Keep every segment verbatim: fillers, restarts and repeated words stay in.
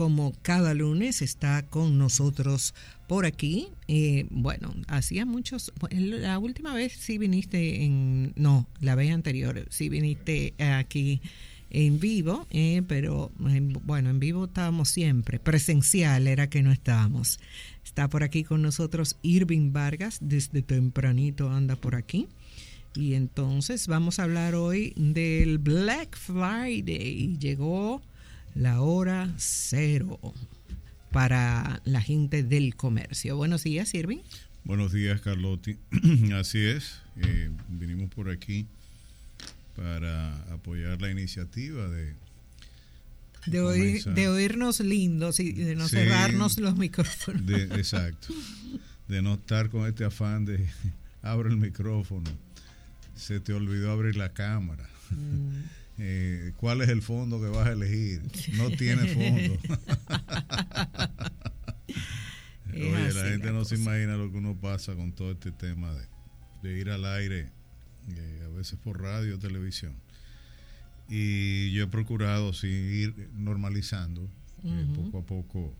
Como cada lunes está con nosotros por aquí. Eh, bueno, hacía muchos, la última vez sí viniste en, no, la vez anterior sí viniste aquí en vivo, eh, pero en, bueno, en vivo estábamos siempre, presencial era que no estábamos. Está por aquí con nosotros Irving Vargas, desde tempranito anda por aquí. Y entonces vamos a hablar hoy del Black Friday. Llegó la hora cero para la gente del comercio. Buenos días, Irving. Buenos días, Carlotti. Así es, eh, vinimos por aquí para apoyar la iniciativa de de, oír, de oírnos lindos y de no sí, cerrarnos los micrófonos. De, exacto, de no estar con este afán de abre el micrófono, se te olvidó abrir la cámara. Mm. Eh, ¿Cuál es el fondo que vas a elegir? No tiene fondo. Oye, la gente la no se imagina lo que uno pasa con todo este tema de, de ir al aire, eh, a veces por radio o televisión. Y yo he procurado sí, ir normalizando, uh-huh. eh, poco a poco.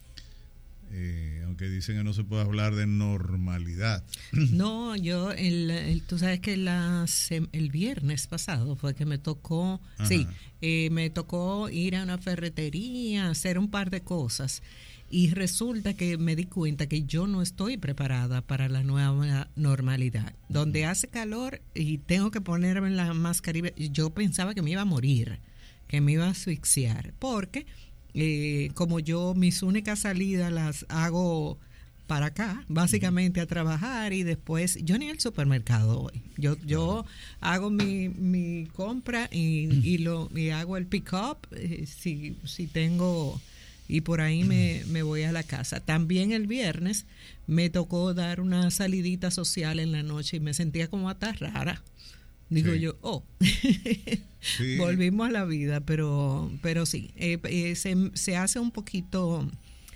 Eh, aunque dicen que no se puede hablar de normalidad. No, yo, el, el, tú sabes que la, el viernes pasado fue que me tocó, Ajá. sí, eh, me tocó ir a una ferretería, hacer un par de cosas y resulta que me di cuenta que yo no estoy preparada para la nueva normalidad, donde hace calor y tengo que ponerme la mascarilla. Yo pensaba que me iba a morir, que me iba a asfixiar, porque Eh, como yo mis únicas salidas las hago para acá, básicamente a trabajar y después, yo ni al supermercado voy, yo yo hago mi, mi compra y, y lo y hago el pick up eh, si, si tengo y por ahí me, me voy a la casa. También el viernes me tocó dar una salidita social en la noche y me sentía como hasta rara. Digo sí. yo, oh, sí. volvimos a la vida, pero pero sí, eh, eh, se, se hace un poquito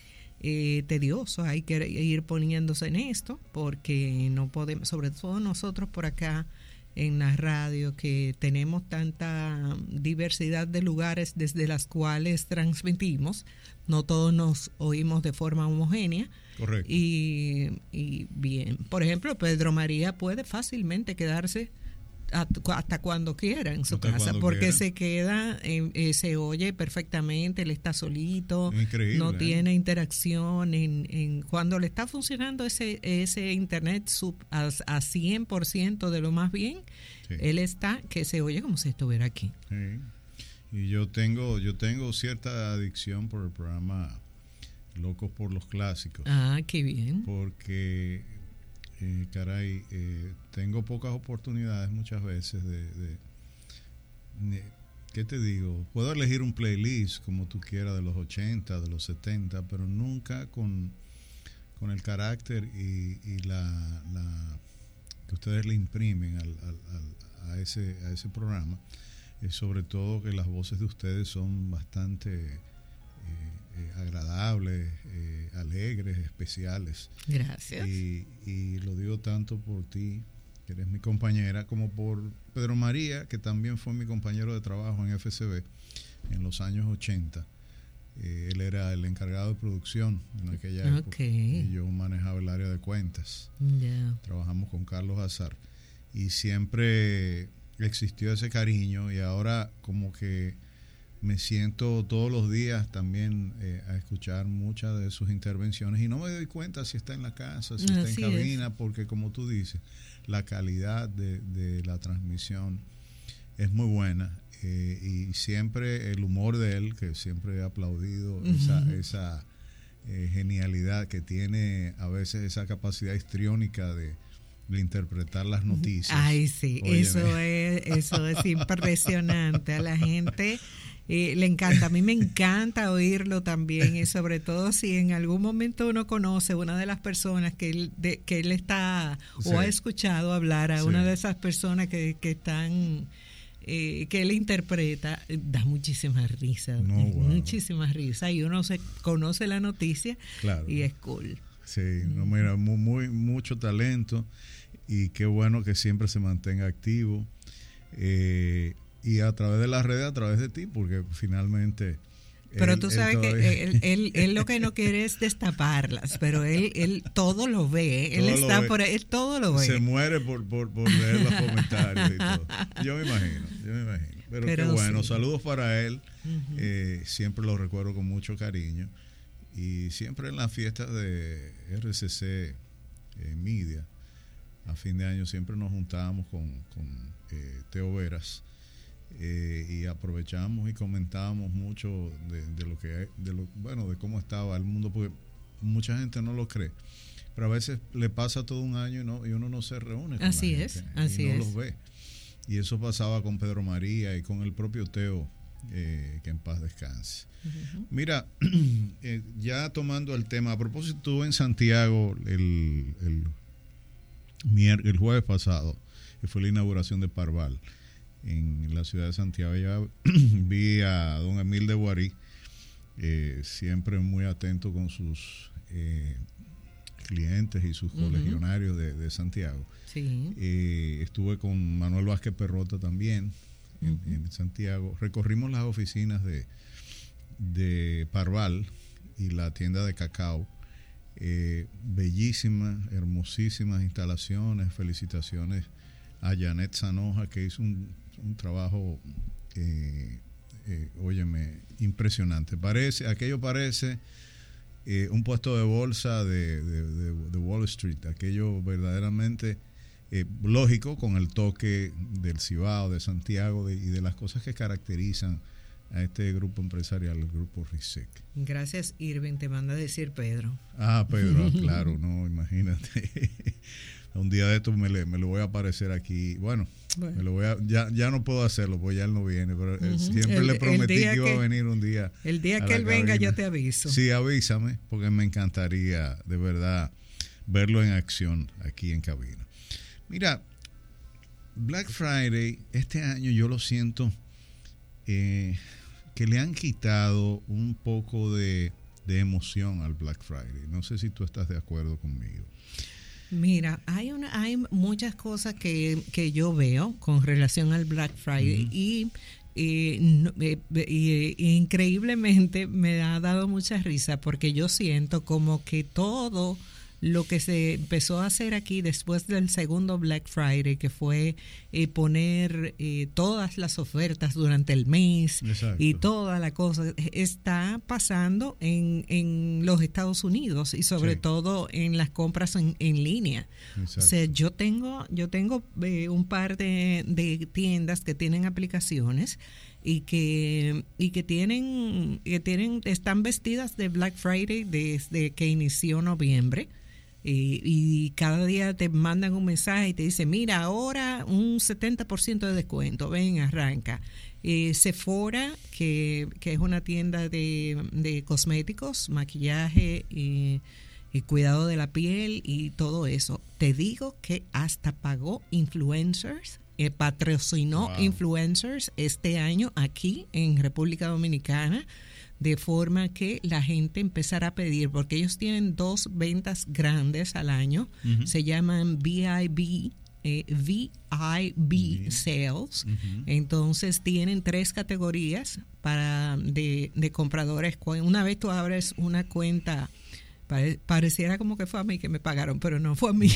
eh, tedioso, hay que ir poniéndose en esto, porque no podemos, sobre todo nosotros por acá en la radio, que tenemos tanta diversidad de lugares desde las cuales transmitimos, no todos nos oímos de forma homogénea. Correcto. Y, y bien, por ejemplo, Pedro María puede fácilmente quedarse hasta cuando quiera en su hasta casa, porque quiera. se queda, eh, eh, se oye perfectamente, él está solito, increíble, no ¿eh? tiene interacción, en, en cuando le está funcionando ese ese internet sub, a, a cien por ciento de lo más bien, sí. él está que se oye como si estuviera aquí. Sí. Y yo tengo, yo tengo cierta adicción por el programa Locos por los Clásicos. Ah, qué bien. Porque Eh, caray, eh, tengo pocas oportunidades muchas veces de, de, de, ¿qué te digo? Puedo elegir un playlist como tú quieras de los ochenta, de los setenta, pero nunca con, con el carácter y, y la, la que ustedes le imprimen al, al, al, a, ese, a ese programa, y sobre todo que las voces de ustedes son bastante eh, eh, agradables, eh, alegres, especiales. Gracias. Y, y lo digo tanto por ti, que eres mi compañera, como por Pedro María, que también fue mi compañero de trabajo en F C B en los años ochenta. Eh, él era el encargado de producción en aquella época. Okay. Y yo manejaba el área de cuentas. Yeah. Trabajamos con Carlos Azar. Y siempre existió ese cariño y ahora como que me siento todos los días también eh, a escuchar muchas de sus intervenciones y no me doy cuenta si está en la casa, si está Así en cabina, es. Porque como tú dices, la calidad de, de la transmisión es muy buena eh, y siempre el humor de él, que siempre he aplaudido, uh-huh. esa, esa eh, genialidad que tiene, a veces esa capacidad histriónica de de interpretar las noticias. Ay, sí, Óyeme. eso es eso es impresionante. A la gente eh, le encanta. A mí me encanta oírlo también, y sobre todo si en algún momento uno conoce una de las personas que él, de, que él está o sí. ha escuchado hablar a sí. una de esas personas que, que están eh, que él interpreta, da muchísima risa, no, wow. muchísima risa, y uno se conoce la noticia claro. y es cool. Sí, no, mira, muy, muy mucho talento y qué bueno que siempre se mantenga activo eh, y a través de las redes, a través de ti, porque finalmente Pero él, tú sabes él que él, él, él lo que no quiere es destaparlas, pero él él todo lo ve, él todo está ve. por él todo lo ve. Se muere por, por, por leer los comentarios y todo. Yo me imagino, yo me imagino. Pero, pero qué bueno, sí. Saludos para él. Uh-huh. eh, siempre lo recuerdo con mucho cariño. Y siempre en las fiestas de R C C eh, Media, a fin de año, siempre nos juntábamos con, con eh, Teo Veras. Eh, y aprovechamos y comentábamos mucho de, de lo que de lo, bueno de cómo estaba el mundo, porque mucha gente no lo cree, pero a veces le pasa todo un año y no y uno no se reúne con así la es gente, así y no es. los ve, y eso pasaba con Pedro María y con el propio Teo, eh, que en paz descanse. Uh-huh. Mira, eh, ya tomando el tema, a propósito, estuve en Santiago el el, el, el jueves pasado, que fue la inauguración de Parval en la ciudad de Santiago. Ya vi a don Emil de Guarí, eh, siempre muy atento con sus eh, clientes y sus uh-huh. colegionarios de, de Santiago. Sí. Eh, estuve con Manuel Vázquez Perrota también en, uh-huh. en Santiago. Recorrimos las oficinas de, de Parval y la tienda de cacao. Eh, bellísimas, hermosísimas instalaciones. Felicitaciones a Janet Sanoja, que hizo un un trabajo eh, eh, óyeme, impresionante. Parece, aquello parece eh, un puesto de bolsa de, de, de, de Wall Street, aquello verdaderamente eh, lógico, con el toque del Cibao, de Santiago de, y de las cosas que caracterizan a este grupo empresarial, el grupo RISEC. Gracias, Irving, te manda a decir Pedro. Ah, Pedro, claro, no, imagínate. Un día de estos me, le, me lo voy a aparecer aquí. Bueno, bueno. Me lo voy a, ya, ya no puedo hacerlo porque ya él no viene, pero uh-huh. siempre el, le prometí que iba que, a venir un día. El día que él cabina. venga yo te aviso. Sí, avísame, porque me encantaría de verdad verlo en acción aquí en cabina. Mira, Black Friday este año yo lo siento eh, que le han quitado un poco de, de emoción al Black Friday. No sé si tú estás de acuerdo conmigo. Mira, hay una, hay muchas cosas que, que yo veo con relación al Black Friday uh-huh. y, y, no, y, y, y increíblemente me ha dado mucha risa porque yo siento como que todo lo que se empezó a hacer aquí después del segundo Black Friday, que fue eh, poner eh, todas las ofertas durante el mes. Exacto. Y toda la cosa, está pasando en, en los Estados Unidos y sobre sí. todo en las compras en, en línea. Exacto. O sea, yo tengo, yo tengo eh, un par de, de tiendas que tienen aplicaciones y que y que tienen que tienen están vestidas de Black Friday desde que inició noviembre. Y, y cada día te mandan un mensaje y te dicen, mira, ahora un setenta por ciento de descuento, ven, arranca. Eh, Sephora, que, que es una tienda de, de cosméticos, maquillaje y, y cuidado de la piel y todo eso. Te digo que hasta pagó influencers, eh, patrocinó wow. influencers este año aquí en República Dominicana, de forma que la gente empezara a pedir, porque ellos tienen dos ventas grandes al año, uh-huh. se llaman V I B, eh, V I B uh-huh. Sales, uh-huh. entonces tienen tres categorías para de, de compradores. Una vez tú abres una cuenta, pare, pareciera como que fue a mí que me pagaron, pero no fue a mí.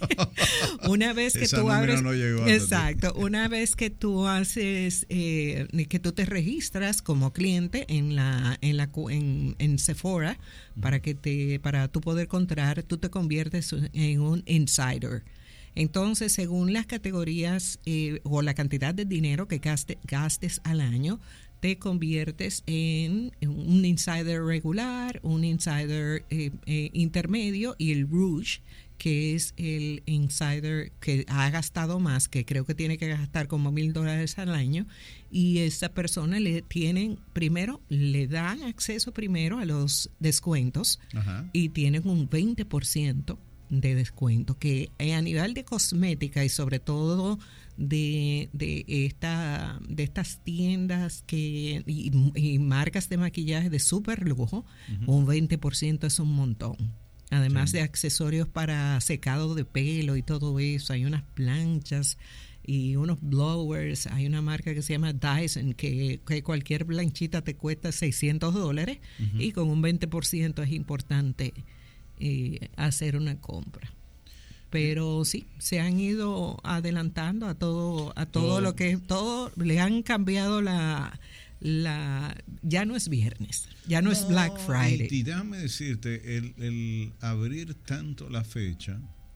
Una vez que Esa tú abres, no llegó exacto, una vez que tú haces, eh, que tú te registras como cliente en la, en la, en, en Sephora uh-huh. para que te, para tú poder comprar, tú te conviertes en un insider. Entonces, según las categorías eh, o la cantidad de dinero que gaste, gastes al año, te conviertes en un insider regular, un insider eh, eh, intermedio y el Rouge, que es el insider que ha gastado más, que creo que tiene que gastar como mil dólares al año, y esa persona le tienen, primero, le dan acceso primero a los descuentos. Ajá. Y tienen un veinte por ciento de descuento, que a nivel de cosmética y sobre todo de, de esta de estas tiendas que y, y marcas de maquillaje de súper lujo, uh-huh. un veinte por ciento es un montón. Además sí. de accesorios para secado de pelo y todo eso, hay unas planchas y unos blowers. Hay una marca que se llama Dyson, que, que cualquier planchita te cuesta seiscientos dólares, uh-huh. y con un veinte por ciento es importante eh, hacer una compra. Pero sí, se han ido adelantando a todo, a todo, todo. lo que todo, le han cambiado la, la, ya no es viernes, ya no, no es Black Friday. Y, y déjame decirte, el, el abrir tanto la fecha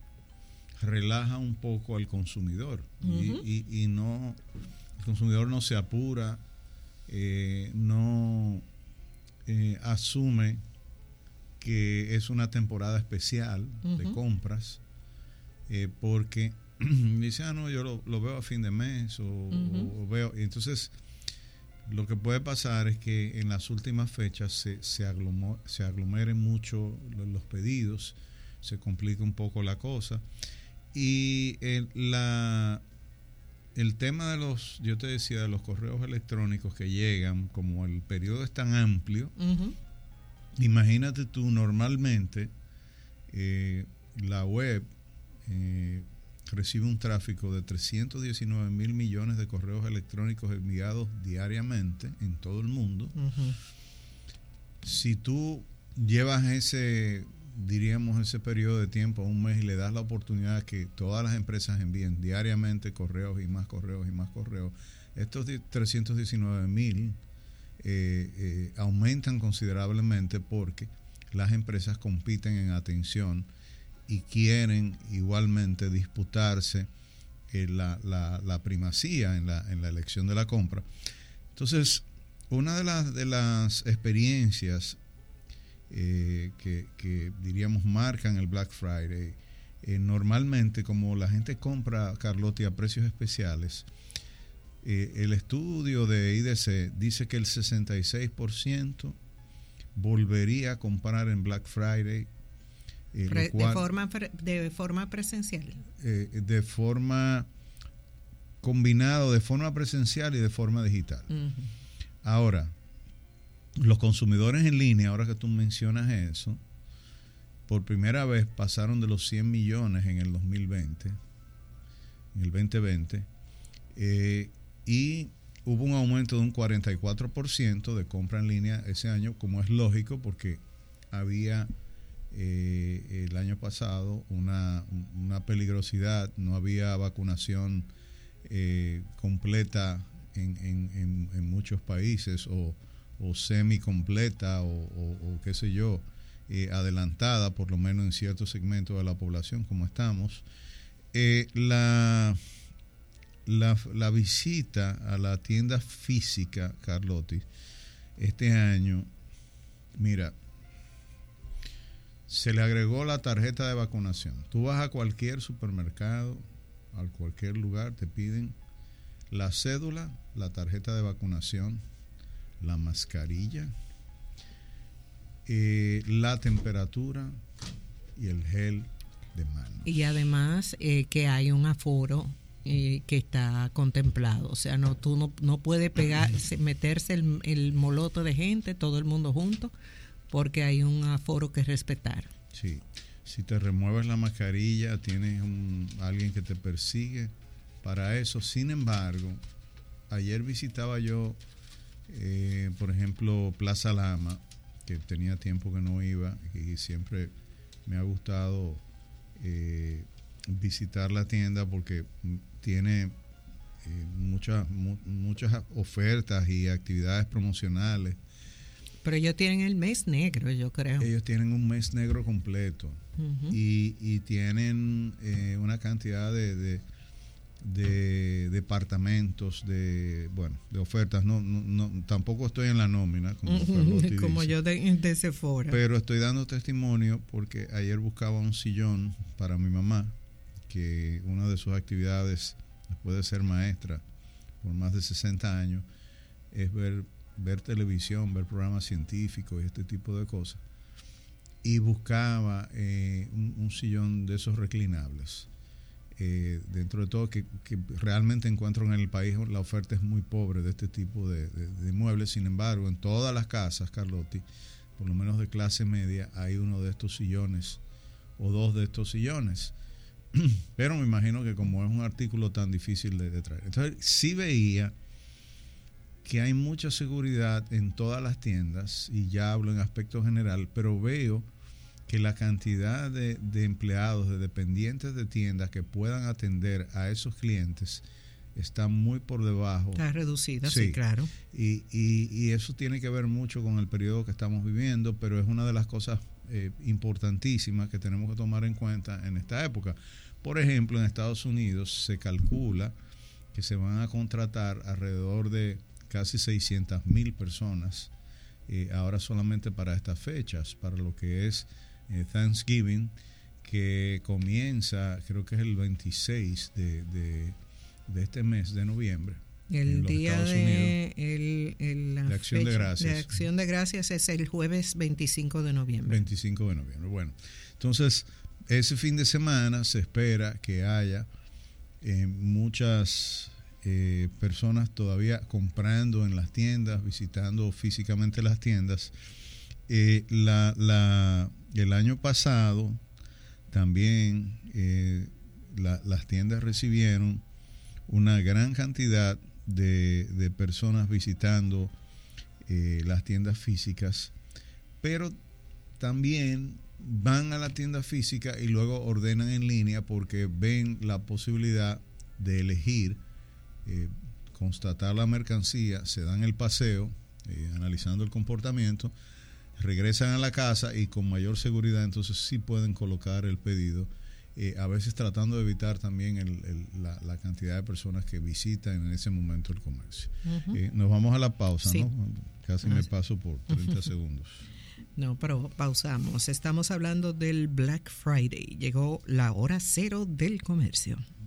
relaja un poco al consumidor, uh-huh. y, y, y no, el consumidor no se apura, eh, no eh, asume que es una temporada especial, uh-huh. de compras. Eh, porque dice, ah, no, yo lo, lo veo a fin de mes, o, uh-huh. o veo, y entonces lo que puede pasar es que en las últimas fechas se, se, aglomo, se aglomeren mucho los pedidos, se complica un poco la cosa, y el, la, el tema de los, yo te decía, de los correos electrónicos que llegan, como el periodo es tan amplio, uh-huh. imagínate tú, normalmente eh, la web Eh, recibe un tráfico de trescientos diecinueve mil millones de correos electrónicos enviados diariamente en todo el mundo. Uh-huh. Si tú llevas ese, diríamos, ese periodo de tiempo a un mes y le das la oportunidad que todas las empresas envíen diariamente correos y más correos y más correos, estos trescientos diecinueve mil eh, eh, aumentan considerablemente, porque las empresas compiten en atención y quieren igualmente disputarse eh, la, la, la primacía en la, en la elección de la compra. Entonces, una de las, de las experiencias eh, que, que diríamos marcan el Black Friday, eh, normalmente como la gente compra, Carlotti, a precios especiales, eh, el estudio de I D C dice que el sesenta y seis por ciento volvería a comprar en Black Friday. Eh, Pre, cual, de forma de forma presencial, eh, de forma combinado, de forma presencial y de forma digital. Uh-huh. Ahora, los consumidores en línea, ahora que tú mencionas eso, por primera vez pasaron de los cien millones en el dos mil veinte, en el veinte veinte, eh, y hubo un aumento de un cuarenta y cuatro por ciento de compra en línea ese año, como es lógico, porque había Eh, el año pasado una, una peligrosidad, no había vacunación eh, completa en, en, en, en muchos países, o, o semi completa, o, o, o qué sé yo, eh, adelantada por lo menos en ciertos segmentos de la población, como estamos. Eh, la, la, la visita a la tienda física, Carlotti, este año, mira, se le agregó la tarjeta de vacunación. Tú vas a cualquier supermercado, a cualquier lugar, te piden la cédula, la tarjeta de vacunación, la mascarilla, eh, la temperatura y el gel de mano. Y además eh, que hay un aforo eh, que está contemplado. O sea, no tú no, no puedes pegar, meterse el, el moloto de gente, todo el mundo junto, porque hay un aforo que respetar. Sí, si te remueves la mascarilla, tienes un, alguien que te persigue para eso. Sin embargo, ayer visitaba yo, eh, por ejemplo, Plaza Lama, que tenía tiempo que no iba, y siempre me ha gustado eh, visitar la tienda porque tiene eh, muchas, mu- muchas ofertas y actividades promocionales. Pero ellos tienen el mes negro, yo creo. Ellos tienen un mes negro completo. Uh-huh. y, y tienen eh, una cantidad de, de, de departamentos, de bueno, de ofertas. No, no, no tampoco estoy en la nómina, como, uh-huh, como yo de, de Sephora. Pero estoy dando testimonio porque ayer buscaba un sillón para mi mamá, que una de sus actividades, después de ser maestra por más de sesenta años, es ver ver televisión, ver programas científicos y este tipo de cosas, y buscaba eh, un, un sillón de esos reclinables. Eh, dentro de todo, que, que realmente encuentro en el país, la oferta es muy pobre de este tipo de, de, de muebles. Sin embargo, en todas las casas, Carlotti, por lo menos de clase media, hay uno de estos sillones o dos de estos sillones. pero me imagino que como es un artículo tan difícil de, de traer. Entonces sí veía que hay mucha seguridad en todas las tiendas, y ya hablo en aspecto general, pero veo que la cantidad de, de empleados, de dependientes de tiendas que puedan atender a esos clientes está muy por debajo. Está reducida, sí, sí claro. Y, y, y eso tiene que ver mucho con el periodo que estamos viviendo, pero es una de las cosas eh, importantísimas que tenemos que tomar en cuenta en esta época. Por ejemplo, en Estados Unidos se calcula que se van a contratar alrededor de casi seiscientas mil personas eh, ahora solamente para estas fechas, para lo que es eh, Thanksgiving, que comienza, creo que es el veintiséis de, de, de este mes de noviembre. El día de el, el, la de Acción fecha, de Gracias. De Acción de Gracias es el jueves veinticinco de noviembre. veinticinco de noviembre. Bueno, entonces ese fin de semana se espera que haya eh, muchas eh, personas todavía comprando en las tiendas, visitando físicamente las tiendas. Eh, la, la, el año pasado también eh, la, las tiendas recibieron una gran cantidad de, de personas visitando eh, las tiendas físicas, pero también van a la tienda física y luego ordenan en línea porque ven la posibilidad de elegir, eh, constatar la mercancía, se dan el paseo, eh, analizando el comportamiento, regresan a la casa y con mayor seguridad entonces sí pueden colocar el pedido. Eh, a veces tratando de evitar también el, el, la, la cantidad de personas que visitan en ese momento el comercio. Uh-huh. Eh, nos vamos a la pausa, sí. ¿no? Casi uh-huh. me paso por treinta segundos. No, pero pausamos. Estamos hablando del Black Friday. Llegó la hora cero del comercio.